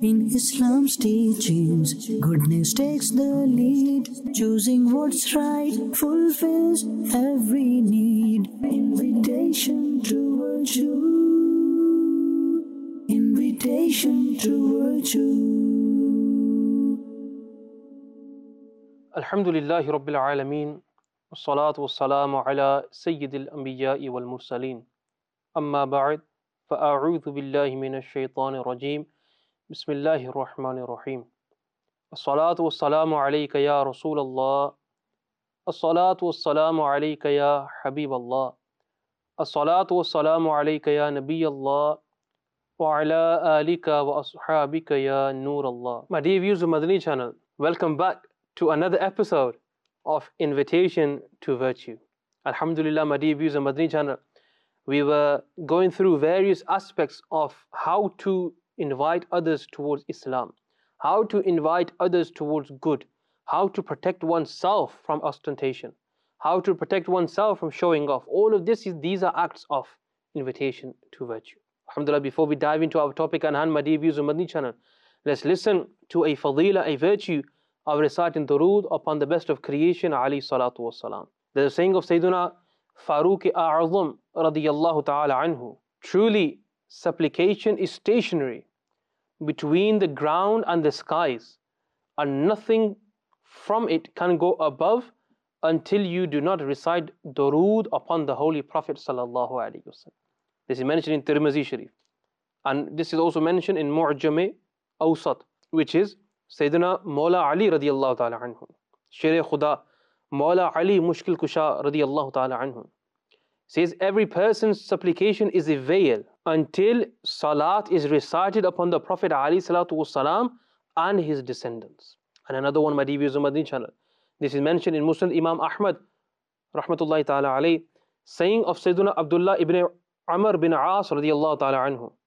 In Islam's teachings, goodness takes the lead. Choosing what's right fulfills every need. Invitation to virtue. Invitation to virtue. Alhamdulillahi Rabbil Alameen. Wassalatu wassalamu ala Sayyidil Anbiya'i wal Mursaleen. Amma ba'd. Fa'a'udhu billahi minash shaitanir rajim. Bismillahir Rahmanir Rahim. As-salatu wassalamu alayka ya Rasulallah. As-salatu wassalamu alayka ya Habiballah. As-salatu wassalamu alayka ya Nabiyallah. Wa ala alika wa ashabika ya Noorallah. My dear viewers of Madani channel, welcome back to another episode of Invitation to Virtue. Alhamdulillah, my dear viewers of Madani channel, we were going through various aspects of how to invite others towards Islam, how to invite others towards good, how to protect oneself from ostentation, how to protect oneself from showing off. All of these are acts of invitation to virtue. Alhamdulillah, before we dive into our topic and hand, my dear viewers of Madani channel, let's listen to a fadila, a virtue of reciting durood upon the best of creation, alayhi salatu wassalam. There's a saying of Sayyiduna Farooq A'azam radiyallahu ta'ala anhu. Truly, supplication is stationary between the ground and the skies, and nothing from it can go above until you do not recite durood upon the Holy Prophet sallallahu alaihi wasallam. This is mentioned in Tirmizi Sharif, and this is also mentioned in Mu'jam Awsat, which is Sayyidina Mawla Ali radiyallahu ta'ala anhu. Sher Khuda Mawla Ali Mushkil Kusha radiyallahu ta'ala anhu says, every person's supplication is a veil until salat is recited upon the Prophet alayhi salatu wasalam and his descendants. And another one, my dear viewers of Madani channel, this is mentioned in Musnad Imam Ahmad rahmatullahi ta'ala alayhi, saying of Sayyidina Abdullah ibn Amr bin As radiyallahu ta'ala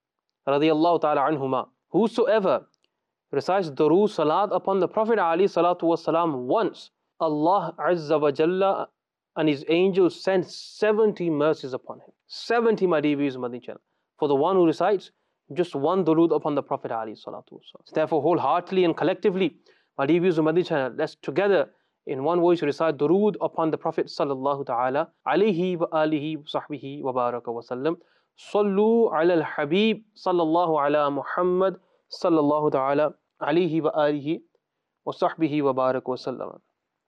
anhuma, whosoever recites durood salat upon the Prophet alayhi salatu wasalam once, Allah Azza wa Jalla and His angels send 70 mercies upon him. 70, my dear viewers of Madani channel, for the one who recites just one durood upon the Prophet alayhi salatu wasalam. So therefore, wholeheartedly and collectively, my dear viewers of Madani channel, let's together in one voice recite durood upon the Prophet sallallahu ta'ala alayhi wa alihi wa sahbihi wa baraka wa sallam. Sallu ala al-Habib sallallahu ala Muhammad sallallahu ta'ala alayhi wa alihi wa sahbihi wa baraka wa sallam.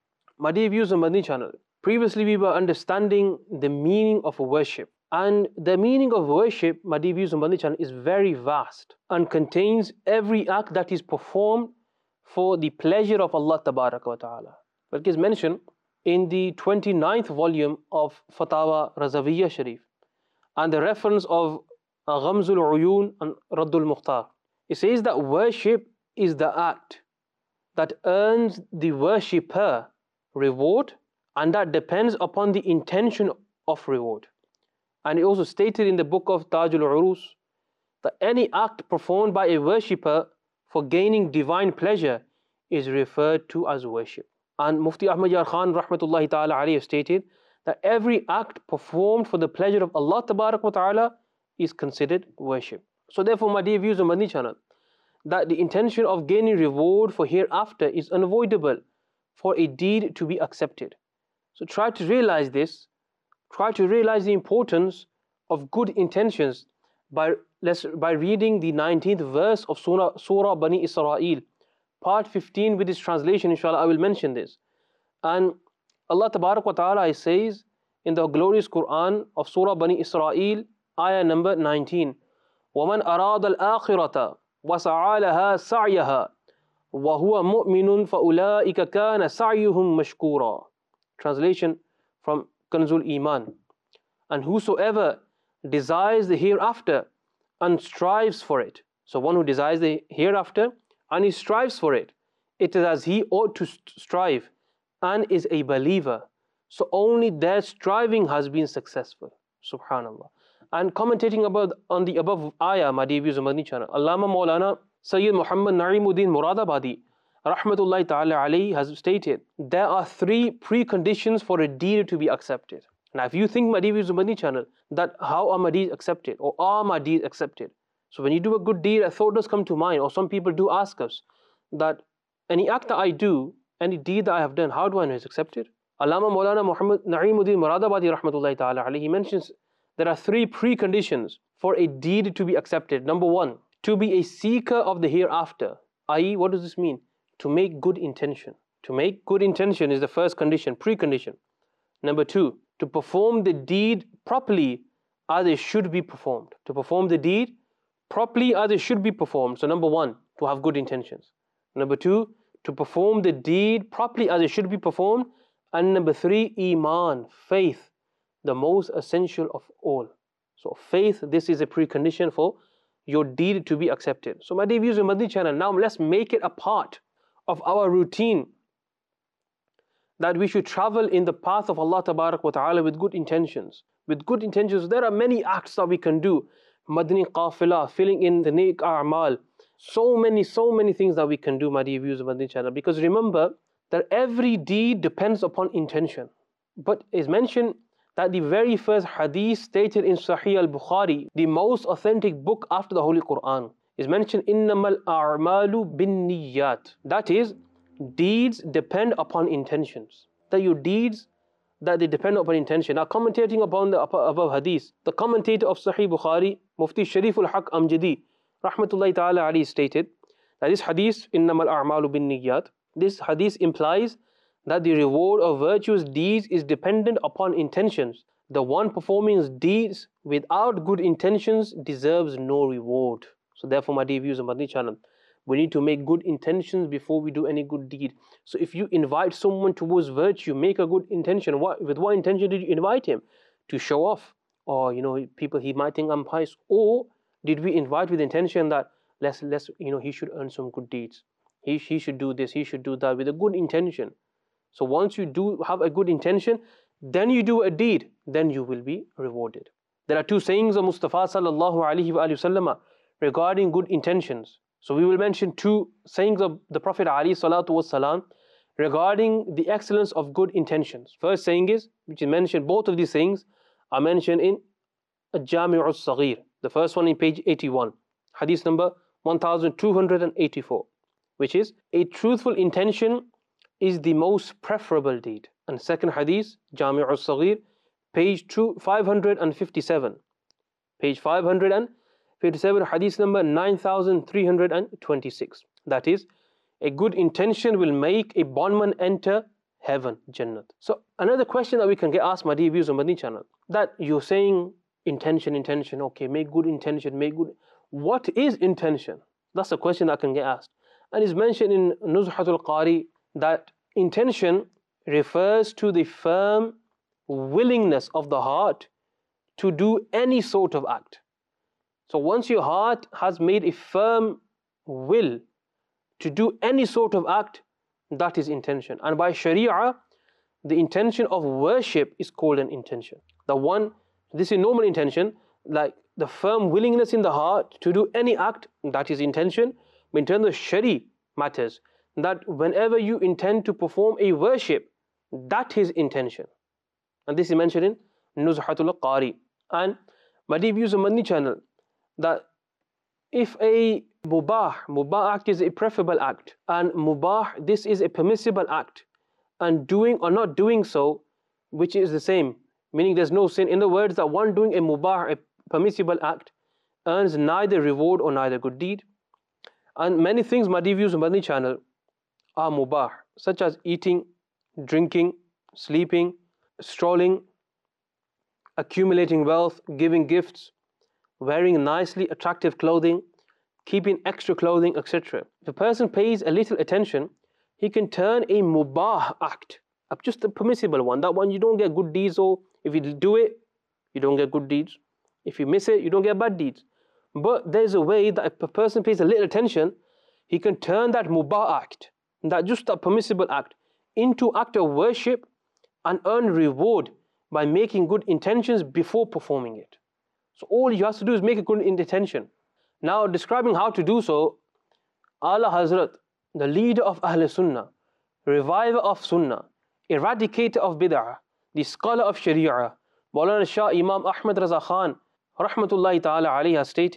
My dear viewers of Madani channel, previously we were understanding the meaning of worship. And the meaning of worship, my dear viewers of Madani channel, is very vast and contains every act that is performed for the pleasure of Allah tabaraka wa ta'ala. But it is mentioned in the 29th volume of Fatawa Razawiyya Sharif and the reference of Ghamzul Uyun and Raddul Mukhtar. It says that worship is the act that earns the worshipper reward, and that depends upon the intention of reward. And it also stated in the book of Tajul Urus that any act performed by a worshipper for gaining divine pleasure is referred to as worship. And Mufti Ahmad Yar Khan rahmatullahi ta'ala alayhi stated that every act performed for the pleasure of Allah tabarak wa ta'ala is considered worship. So therefore, my dear viewers of Madani channel, that the intention of gaining reward for hereafter is unavoidable for a deed to be accepted. So try to realize this. Try to realize the importance of good intentions by reading the 19th verse of Surah Bani Israel, part 15 with its translation. Inshallah, I will mention this. And Allah Tabarak wa Ta'ala says in the glorious Quran of Surah Bani Israel, ayah number 19, وَمَنْ أَرَادَ الْآخِرَةَ وَسَعَى لَهَا سَعْيَهَا وَهُوَ مُؤْمِنٌ فَأُولَٰئِكَ كَانَ سَعْيُهُمْ مَشْكُورًا. Translation from Kanzul Iman. And whosoever desires the hereafter and strives for it. So one who desires the hereafter and he strives for it, it is as he ought to strive and is a believer. So only their striving has been successful. Subhanallah. And commentating on the above ayah, my dear viewers of Madani channel, Allama Maulana Sayyid Muhammad Na'imuddin Muradabadi rahmatullahi ta'ala alayhi has stated, there are 3 preconditions for a deed to be accepted. Now if you think, my dear viewers of Madani channel, that how are my deeds accepted or are my deeds accepted, So when you do a good deed, a thought does come to mind, or some people do ask us that any act that I do, any deed that I have done, how do I know it's accepted? Allama Maulana Muhammad Na'imuddin Muradabadi rahmatullahi ta'ala alayhi, he mentions there are 3 preconditions for a deed to be accepted. Number 1, to be a seeker of the hereafter, i.e., what does this mean? To make good intention. To make good intention is the first condition, precondition. Number 2, to perform the deed properly as it should be performed. To perform the deed properly as it should be performed. So number 1, to have good intentions. Number 2, to perform the deed properly as it should be performed. And number 3, Iman, faith, the most essential of all. So faith, this is a precondition for your deed to be accepted. So my dear viewers of Madani channel, now let's make it a part of our routine that we should travel in the path of Allah Tabarak wa Ta'ala with good intentions. With good intentions, there are many acts that we can do. Madani Qafila, filling in the Neek A'mal. So many things that we can do, my dear viewers of Madani channel. Because remember that every deed depends upon intention. But it's mentioned that the very first hadith stated in Sahih al-Bukhari, the most authentic book after the Holy Quran, is mentioned, Innamal a'malu bin niyyat. That is, deeds depend upon intentions. That your deeds, that they depend upon intention. Now, commentating upon the above hadith, the commentator of Sahih Bukhari, Mufti Sharif al-Haq Amjadi, rahmatullahi ta'ala alayhi, stated that this hadith, Innamal a'malu bin niyyat, this hadith implies that the reward of virtuous deeds is dependent upon intentions. The one performing deeds without good intentions deserves no reward. So therefore, my dear viewers of Madani channel, we need to make good intentions before we do any good deed. So if you invite someone towards virtue, make a good intention. With what intention did you invite him? To show off? Or, people, he might think I'm pious. Or did we invite with intention that he should earn some good deeds? He should do this, he should do that, with a good intention. So once you do have a good intention, then you do a deed, then you will be rewarded. There are 2 sayings of Mustafa sallallahu alaihi wasallam regarding good intentions. So we will mention 2 sayings of the Prophet alayhi salatu wasalam regarding the excellence of good intentions. First saying is, which is mentioned, both of these sayings are mentioned in Al-Jami' al-Saghir. The first one in page 81, hadith number 1284, which is, a truthful intention is the most preferable deed. And second hadith, Jami' al-Saghir, page 557. Page 557, hadith number 9326. That is, a good intention will make a bondman enter heaven, Jannat. So another question that we can get asked, my dear viewers on Madani channel, that you're saying intention, okay, make good intention, make good. What is intention? That's a question that can get asked. And it's mentioned in Nuzhatul Qari that intention refers to the firm willingness of the heart to do any sort of act. So once your heart has made a firm will to do any sort of act, that is intention. And by Sharia, the intention of worship is called an intention. This is normal intention, like the firm willingness in the heart to do any act, that is intention. But in terms of Shari matters, that whenever you intend to perform a worship, that is intention. And this is mentioned in Nuzhatul Qari. And my dear viewers of Madani channel, that if a mubah act is a preferable act, and mubah, this is a permissible act, and doing or not doing so, which is the same, meaning there's no sin. In the words that one doing a mubah, a permissible act, earns neither reward or neither good deed. And many things, my dear viewers of Madani channel, are mubah, such as eating, drinking, sleeping, strolling, accumulating wealth, giving gifts, wearing nicely attractive clothing, keeping extra clothing, etc. If a person pays a little attention, he can turn a mubah act, just a permissible one. That one you don't get good deeds, or if you do it, you don't get good deeds. If you miss it, you don't get bad deeds. But there's a way that if a person pays a little attention, he can turn that mubah act, just a permissible act, into act of worship and earn reward by making good intentions before performing it. So all you have to do is make a good intention. Now, describing how to do so, Ala Hazrat, the leader of Ahl Sunnah, reviver of Sunnah, eradicator of Bid'ah, the scholar of Sharia, Maulana Shah Imam Ahmad Raza Khan, rahmatullahi ta'ala alayhi, has stated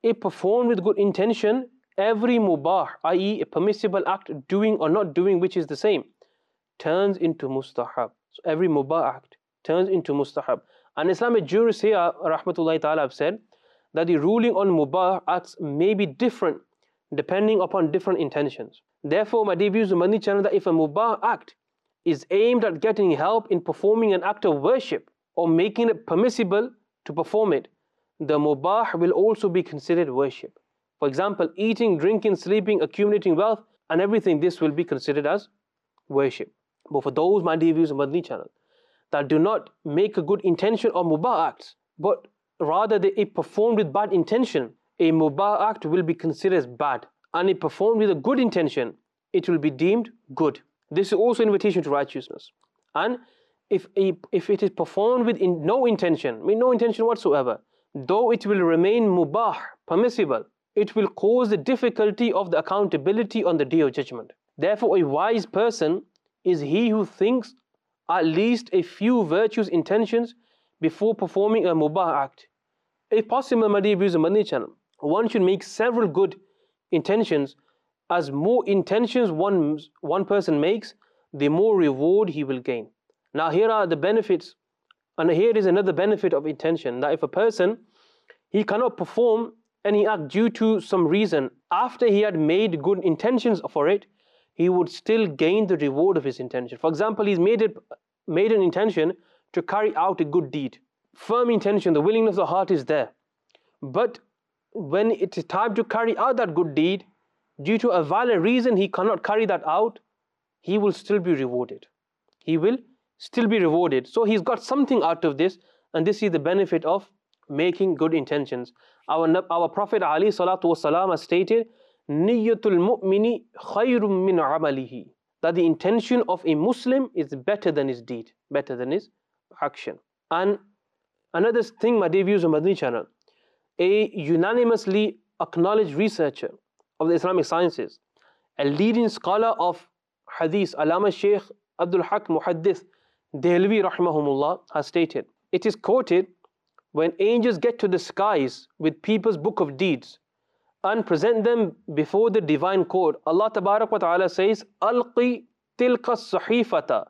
if performed with good intention, every mubah, i.e. a permissible act, doing or not doing, which is the same, turns into mustahab. So every mubah act turns into mustahab. And Islamic jurists here, rahmatullahi ta'ala, have said that the ruling on mubah acts may be different depending upon different intentions. Therefore, my dear viewers of Madani channel, that if a mubah act is aimed at getting help in performing an act of worship or making it permissible to perform it, the mubah will also be considered worship. For example, eating, drinking, sleeping, accumulating wealth, and everything, this will be considered as worship. But for those, my dear viewers of Madani channel, that do not make a good intention of mubah acts, but rather they performed with bad intention, a mubah act will be considered as bad. And if performed with a good intention, it will be deemed good. This is also an invitation to righteousness. And if it is performed with no intention, no intention whatsoever, though it will remain mubah, permissible, it will cause the difficulty of the accountability on the Day of Judgment. Therefore, a wise person is he who thinks at least a few virtuous intentions before performing a mubah act. If possible, my dear viewers of Madani channel, one should make several good intentions. As more intentions one person makes, the more reward he will gain. Now here are the benefits, and here is another benefit of intention, that if a person, he cannot perform any act due to some reason, after he had made good intentions for it, he would still gain the reward of his intention. For example, he's made an intention to carry out a good deed. Firm intention, the willingness of the heart is there. But when it is time to carry out that good deed, due to a valid reason he cannot carry that out, he will still be rewarded. He will still be rewarded. So he's got something out of this, and this is the benefit of making good intentions. Our Prophet ﷺ has stated, Niyyatul mu'mini khayrum min amalihi, that the intention of a Muslim is better than his deed, better than his action. And another thing, my dear viewers of Madani channel, a unanimously acknowledged researcher of the Islamic sciences, a leading scholar of hadith, Allama Shaykh Abdul Haq Muhaddith Dehlvi rahimahumullah, has stated, it is quoted, when angels get to the skies with people's book of deeds and present them before the divine court, Allah Tabarak wa Ta'ala says, Alqi tilka sahifata.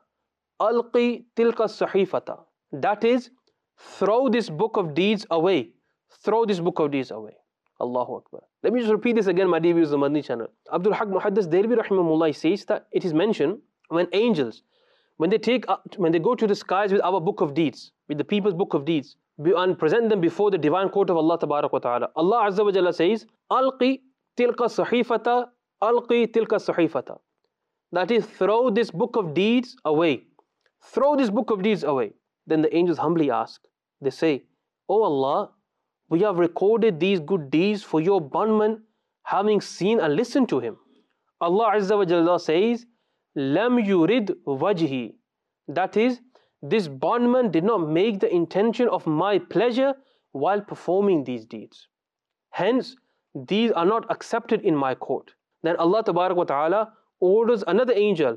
Alqi tilka sahifata. That is, throw this book of deeds away. Throw this book of deeds away. Allahu Akbar. Let me just repeat this again, my dear viewers of the Madani channel. Abdul Haq Muhaddith Dehlvi rahimahullah says that it is mentioned when angels, when they go to the skies with our book of deeds, with the people's book of deeds, and present them before the divine court of Allah Tabarak wa Ta'ala, Allah Azza wa Jalla says, Alqi tilka sahifata, Alqi tilka sahifata. That is, throw this book of deeds away. Throw this book of deeds away. Then the angels humbly ask, they say, O Allah, we have recorded these good deeds for your bondman, having seen and listened to him. Allah Azza wa Jalla says, Lam yurid wajhi. That is, this bondman did not make the intention of my pleasure while performing these deeds. Hence, these are not accepted in my court. Then Allah Tabarak wa Ta'ala orders another angel,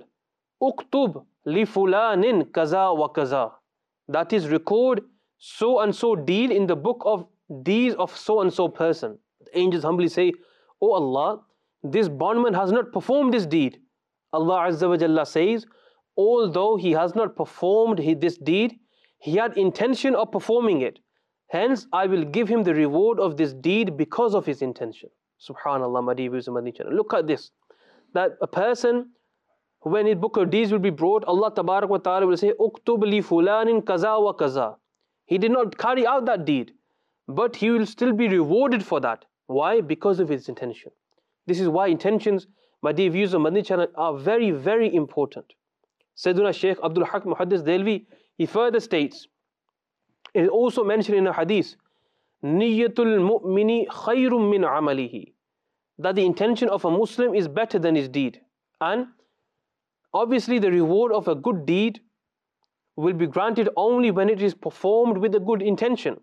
Uktub li fulanin kaza wa kaza. That is, record so and so deed in the book of deeds of so and so person. The angels humbly say, O Allah, this bondman has not performed this deed. Allah Azza wa Jalla says, although he has not performed this deed, he had intention of performing it. Hence, I will give him the reward of this deed because of his intention. Subhanallah, my dear viewers of Madani channel. Look at this. That a person, when his book of deeds will be brought, Allah Tabarak wa Ta'ala will say, Uktub li fulanin kaza wa kaza. He did not carry out that deed, but he will still be rewarded for that. Why? Because of his intention. This is why intentions, my dear viewers of Madani channel, are very, very important. Sayyiduna Shaykh Abdul Haq Muhaddith Dehlvi, he further states, it is also mentioned in a hadith, Niyyatul mu'mini khayrum min amalihi, that the intention of a Muslim is better than his deed. And obviously the reward of a good deed will be granted only when it is performed with a good intention.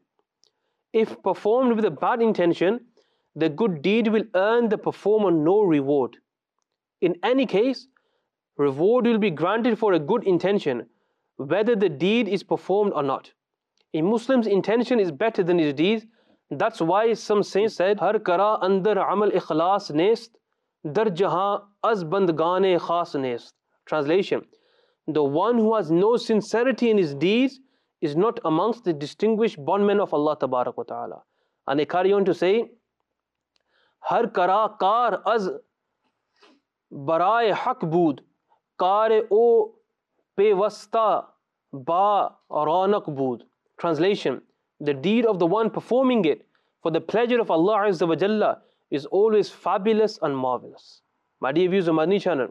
If performed with a bad intention, the good deed will earn the performer no reward. In any case, reward will be granted for a good intention, whether the deed is performed or not. A Muslim's intention is better than his deeds, That's why some saints said, Har kara andar amal ikhlas nest, dar jahan az bandgane khas nest. Translation: the one who has no sincerity in his deeds is not amongst the distinguished bondmen of Allah Tabarak wa Ta'ala. And they carry on to say, Har kara kar az baraye haq bood, kare o pewasta ba ranak bood. Translation: the deed of the one performing it for the pleasure of Allah Azza wa Jalla is always fabulous and marvelous. My dear viewers of Madani channel,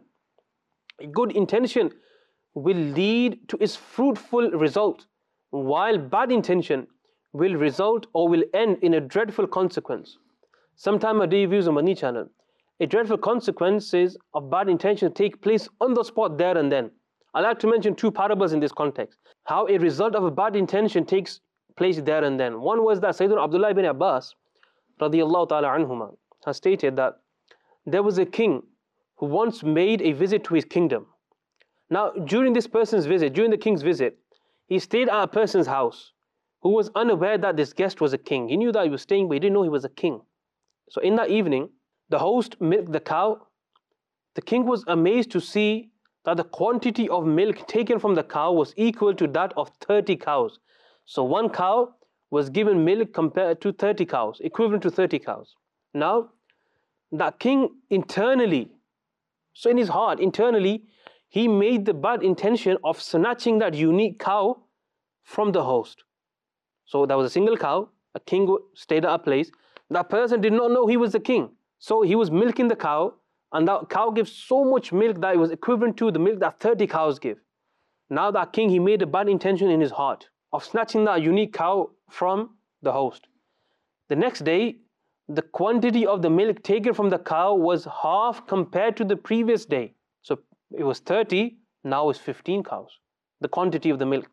a good intention will lead to its fruitful result, while bad intention will result or will end in a dreadful consequence. Sometimes, my dear viewers of Madani channel, a dreadful consequences of bad intention take place on the spot there and then. I like to mention two parables in this context. How a result of a bad intention takes place there and then. One was that Sayyidina Abdullah ibn Abbas radiyallahu ta'ala anhuma has stated that there was a king who once made a visit to his kingdom. Now, during this person's visit, during the king's visit, he stayed at a person's house who was unaware that this guest was a king. He knew that he was staying, but he didn't know he was a king. So in that evening, the host milked the cow. The king was amazed to see that the quantity of milk taken from the cow was equal to that of 30 cows. So one cow was given milk compared to 30 cows, equivalent to 30 cows. Now, that king internally, so in his heart, internally, he made the bad intention of snatching that unique cow from the host. So there was a single cow, a king stayed at a place. That person did not know he was the king. So he was milking the cow, and that cow gives so much milk that it was equivalent to the milk that 30 cows give. Now that king, he made a bad intention in his heart of snatching that unique cow from the host. The next day, the quantity of the milk taken from the cow was half compared to the previous day. So it was 30, now it's 15 cows, the quantity of the milk.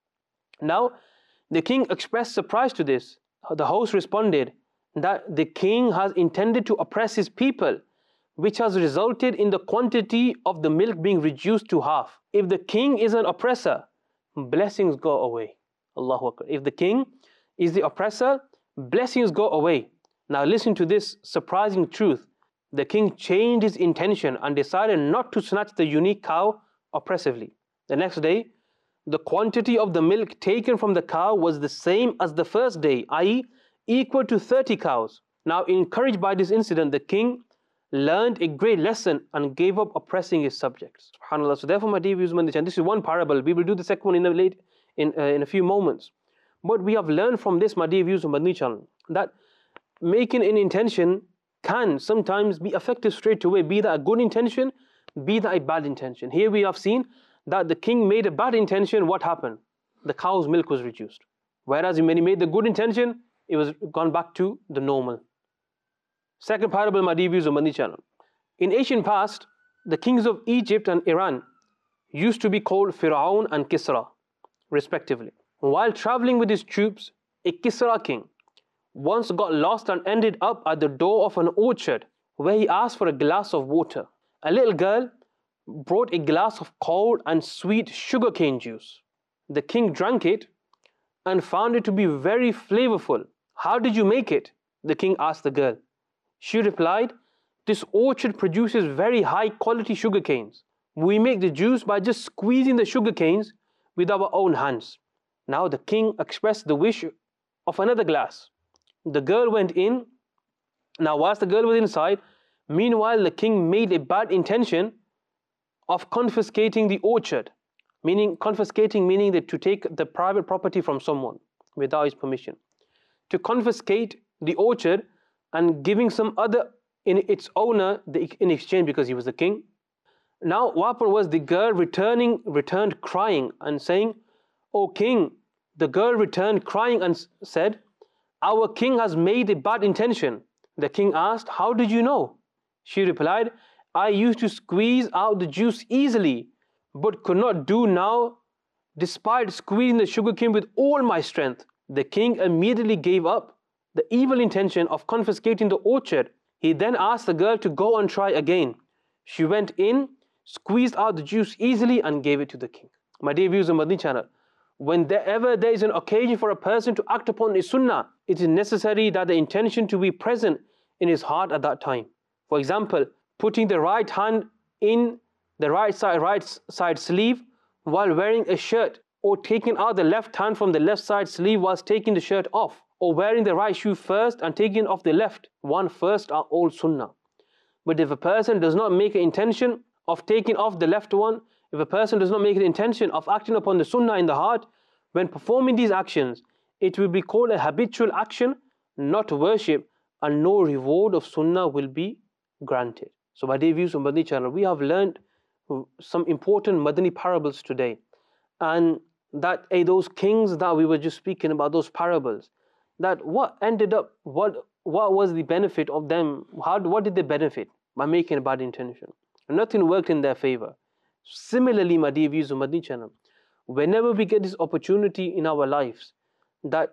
Now, the king expressed surprise to this. The host responded that the king has intended to oppress his people, which has resulted in the quantity of the milk being reduced to half. If the king is an oppressor, blessings go away. Allahu Akbar. If the king is the oppressor, blessings go away. Now listen to this surprising truth. The king changed his intention and decided not to snatch the unique cow oppressively. The next day, the quantity of the milk taken from the cow was the same as the first day, i.e., equal to 30 cows. Now, encouraged by this incident, the king learned a great lesson and gave up oppressing his subjects. SubhanAllah. So therefore, my dear viewers, this is one parable. We will do the second one in a few moments. But we have learned from this, my dear viewers of Madani channel, that making an intention can sometimes be effective straight away, be that a good intention, be that a bad intention. Here we have seen that the king made a bad intention. What happened? The cow's milk was reduced. Whereas when he made the good intention, it was gone back to the normal. Second parable, my dear viewers of Madani channel. In ancient past, the kings of Egypt and Iran used to be called Fir'aun and Kisra, respectively. While traveling with his troops, a Kisra king once got lost and ended up at the door of an orchard where he asked for a glass of water. A little girl brought a glass of cold and sweet sugarcane juice. The king drank it and found it to be very flavorful. How did you make it? The king asked the girl. She replied, this orchard produces very high quality sugarcanes. We make the juice by just squeezing the sugarcanes with our own hands. Now the king expressed the wish of another glass. The girl went in. Now whilst the girl was inside, meanwhile the king made a bad intention of confiscating the orchard. Confiscating meaning that to take the private property from someone without his permission. To confiscate the orchard and giving some other in its owner in exchange because he was the king. Now what happened was the girl returned crying and saying, O king, the girl returned crying and said, our king has made a bad intention. The king asked, how did you know? She replied, I used to squeeze out the juice easily, but could not do now despite squeezing the sugarcane with all my strength. The king immediately gave up the evil intention of confiscating the orchard. He then asked the girl to go and try again. She went in, squeezed out the juice easily and gave it to the king. My dear viewers of Madani channel, Whenever there is an occasion for a person to act upon a sunnah, it is necessary that the intention to be present in his heart at that time. For example, putting the right hand in the right side sleeve while wearing a shirt, or taking out the left hand from the left side sleeve whilst taking the shirt off, or wearing the right shoe first and taking off the left one first, are all sunnah. But if a person does not make an intention of taking off the left one, if a person does not make an intention of acting upon the sunnah in the heart, when performing these actions, it will be called a habitual action, not worship, and no reward of sunnah will be granted. So my dear viewers on Madani channel, we have learned some important Madani parables today. And that those kings that we were just speaking about, those parables, that what was the benefit of them? What did they benefit by making a bad intention? Nothing worked in their favor. Similarly, my dear viewers on Madani channel, whenever we get this opportunity in our lives, that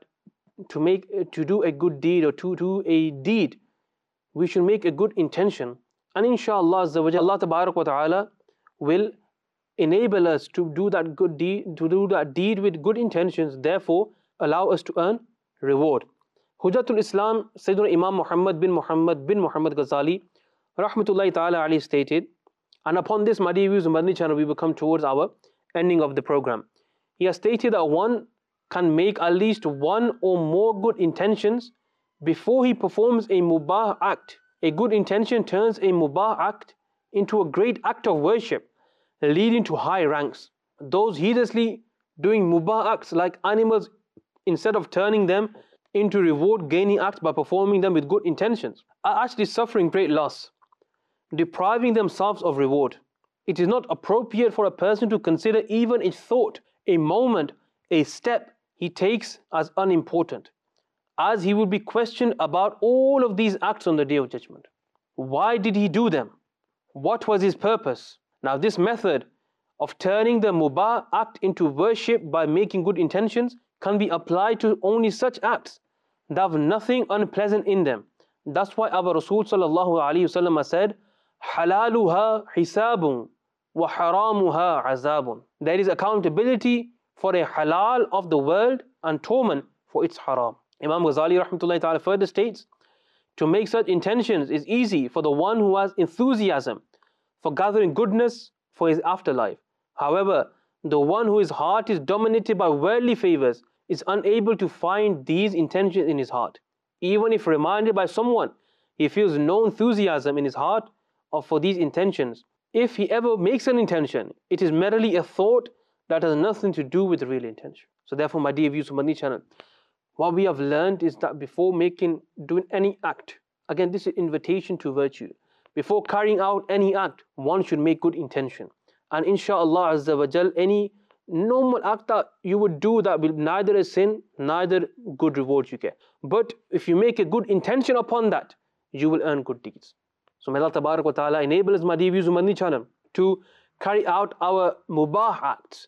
to do a good deed or to do a deed, we should make a good intention, and inshallah Allah Tabarak wa Ta'ala will enable us to do that good deed, with good intentions, therefore allow us to earn reward. Hujjatul Islam Sayyidina Imam Muhammad bin Muhammad Ghazali rahmatullahi ta'ala alayhi stated, and upon this, my dear viewers on Madani channel, we will come towards our ending of the program. He has stated that one can make at least one or more good intentions before he performs a mubah act. A good intention turns a mubah act into a great act of worship, leading to high ranks. Those heedlessly doing mubah acts like animals, instead of turning them into reward-gaining acts by performing them with good intentions, are actually suffering great loss, depriving themselves of reward. It is not appropriate for a person to consider even a thought, a moment, a step he takes as unimportant, as he will be questioned about all of these acts on the Day of Judgment. Why did he do them? What was his purpose? Now, this method of turning the mubah act into worship by making good intentions can be applied to only such acts that have nothing unpleasant in them. That's why our Rasul sallallahu alaihi wasallam said, "Halaluha hisabun wa haramuha azabun." There is accountability for a halal of the world and torment for its haram. Imam Ghazali rahmatullahi ta'ala further states, to make such intentions is easy for the one who has enthusiasm for gathering goodness for his afterlife. However, the one whose heart is dominated by worldly favors is unable to find these intentions in his heart. Even if reminded by someone, he feels no enthusiasm in his heart for these intentions. If he ever makes an intention, it is merely a thought that has nothing to do with the real intention. So therefore, my dear viewers of Madani channel, what we have learned is that before doing any act, again this is invitation to virtue, before carrying out any act, one should make good intention. And inshallah Azza wa Jal, any normal act that you would do that will neither a sin, neither good reward you get. But if you make a good intention upon that, you will earn good deeds. So may Allah Tabarak wa Ta'ala enable us, my dear viewers of Madani channel, to carry out our mubah acts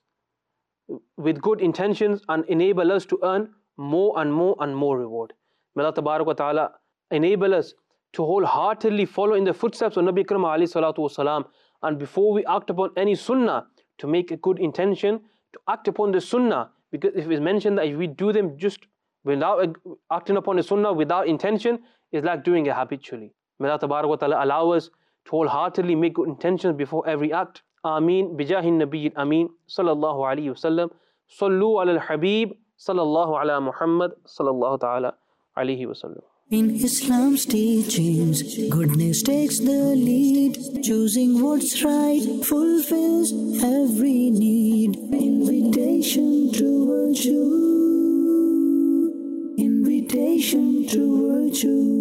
with good intentions and enable us to earn more and more and more reward. May Allah Tabarak wa Ta'ala enable us to wholeheartedly follow in the footsteps of Nabi Akram alayhi salatu wasalam, and before we act upon any sunnah, to make a good intention to act upon the sunnah, because if it's mentioned that if we do them just without acting upon the sunnah without intention, it's like doing it habitually. May Allah Tabarak wa Ta'ala allow us to wholeheartedly make good intentions before every act. Ameen. Bijahin Nabiyyin Ameen. Sallallahu alayhi wasallam. Sallu ala al-Habib. Sallallahu ala Muhammad. Sallallahu ta'ala alayhi wasallam. In Islam's teachings, goodness takes the lead. Choosing what's right fulfills every need. Invitation to virtue. Invitation to virtue.